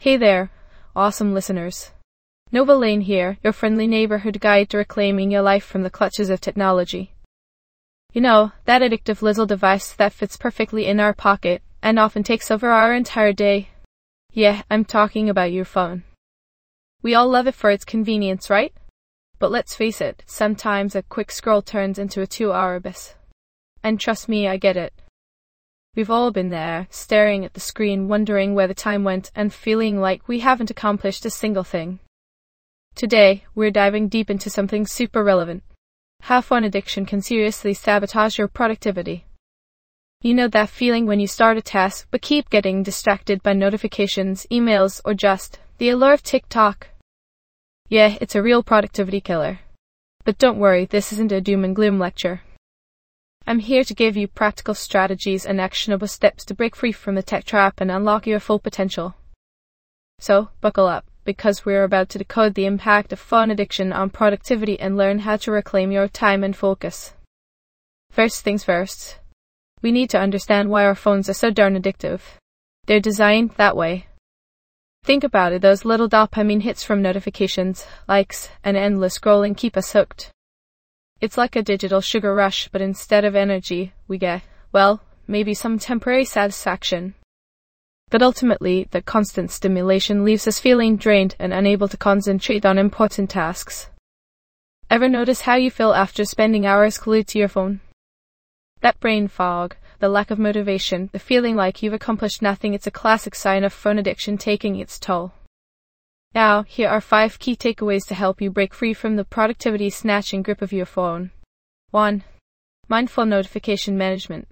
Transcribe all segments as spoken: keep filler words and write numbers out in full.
Hey there, awesome listeners. Nova Lane here, your friendly neighborhood guide to reclaiming your life from the clutches of technology. You know, that addictive little device that fits perfectly in our pocket and often takes over our entire day. Yeah, I'm talking about your phone. We all love it for its convenience, right? But let's face it, sometimes a quick scroll turns into a two-hour abyss. And trust me, I get it. We've all been there, staring at the screen, wondering where the time went, and feeling like we haven't accomplished a single thing. Today, we're diving deep into something super relevant. How phone addiction can seriously sabotage your productivity. You know that feeling when you start a task, but keep getting distracted by notifications, emails, or just the allure of TikTok? Yeah, it's a real productivity killer. But don't worry, this isn't a doom and gloom lecture. I'm here to give you practical strategies and actionable steps to break free from the tech trap and unlock your full potential. So, buckle up, because we're about to decode the impact of phone addiction on productivity and learn how to reclaim your time and focus. First things first, we need to understand why our phones are so darn addictive. They're designed that way. Think about it, those little dopamine hits from notifications, likes, and endless scrolling keep us hooked. It's like a digital sugar rush, but instead of energy, we get, well, maybe some temporary satisfaction. But ultimately, the constant stimulation leaves us feeling drained and unable to concentrate on important tasks. Ever notice how you feel after spending hours glued to your phone? That brain fog, the lack of motivation, the feeling like you've accomplished nothing, it's a classic sign of phone addiction taking its toll. Now, here are five key takeaways to help you break free from the productivity-snatching grip of your phone. one. Mindful notification management.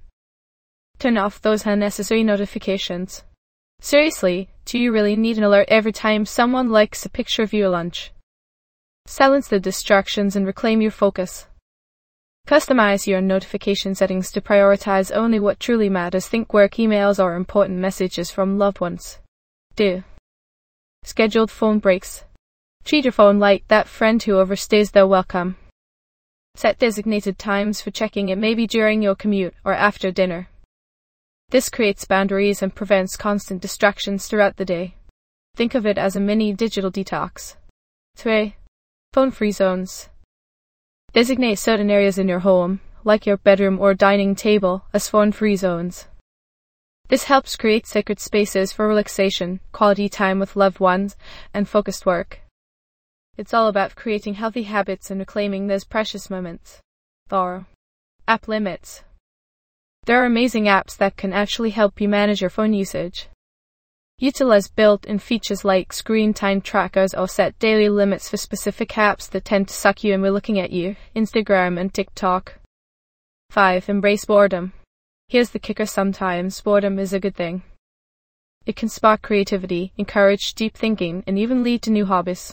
Turn off those unnecessary notifications. Seriously, do you really need an alert every time someone likes a picture of your lunch? Silence the distractions and reclaim your focus. Customize your notification settings to prioritize only what truly matters. Think work emails or important messages from loved ones. two. Scheduled phone breaks. Treat your phone like that friend who overstays their welcome. Set designated times for checking it, maybe during your commute or after dinner. This creates boundaries and prevents constant distractions throughout the day. Think of it as a mini digital detox. three. Phone-free zones. Designate certain areas in your home, like your bedroom or dining table, as phone-free zones. This helps create sacred spaces for relaxation, quality time with loved ones, and focused work. It's all about creating healthy habits and reclaiming those precious moments. four. App limits. There are amazing apps that can actually help you manage your phone usage. Utilize built-in features like screen time trackers or set daily limits for specific apps that tend to suck you in while looking at you, Instagram and TikTok. five. Embrace boredom. Here's the kicker: sometimes boredom is a good thing. It can spark creativity, encourage deep thinking, and even lead to new hobbies.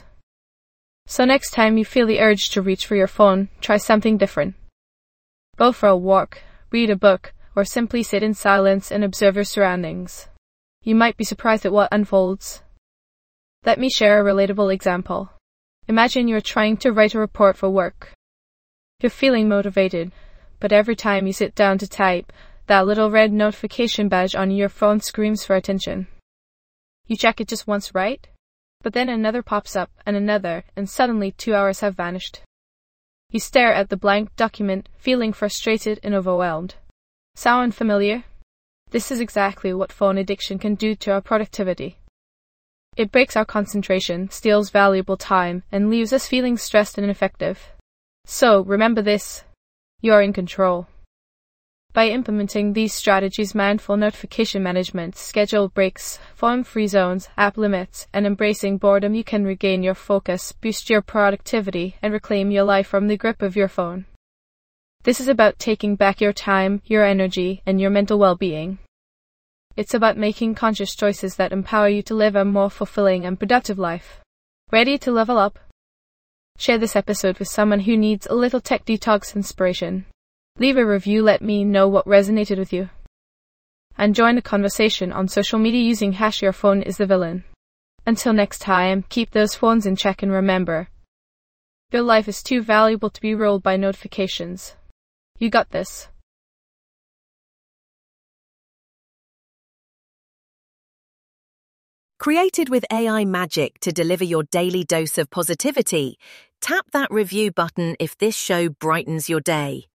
So next time you feel the urge to reach for your phone, try something different. Go for a walk, read a book, or simply sit in silence and observe your surroundings. You might be surprised at what unfolds. Let me share a relatable example. Imagine you're trying to write a report for work. You're feeling motivated, but every time you sit down to type, that little red notification badge on your phone screams for attention. You check it just once, right? But then another pops up, and another, and suddenly two hours have vanished. You stare at the blank document, feeling frustrated and overwhelmed. Sound familiar? This is exactly what phone addiction can do to our productivity. It breaks our concentration, steals valuable time, and leaves us feeling stressed and ineffective. So, remember this: you're in control. By implementing these strategies, mindful notification management, scheduled breaks, phone-free zones, app limits, and embracing boredom, you can regain your focus, boost your productivity, and reclaim your life from the grip of your phone. This is about taking back your time, your energy, and your mental well-being. It's about making conscious choices that empower you to live a more fulfilling and productive life. Ready to level up? Share this episode with someone who needs a little tech detox inspiration. Leave a review, let me know what resonated with you. And join the conversation on social media using hash your phone is the villain. Until next time, keep those phones in check and remember, your life is too valuable to be ruled by notifications. You got this. Created with A I magic to deliver your daily dose of positivity, tap that review button if this show brightens your day.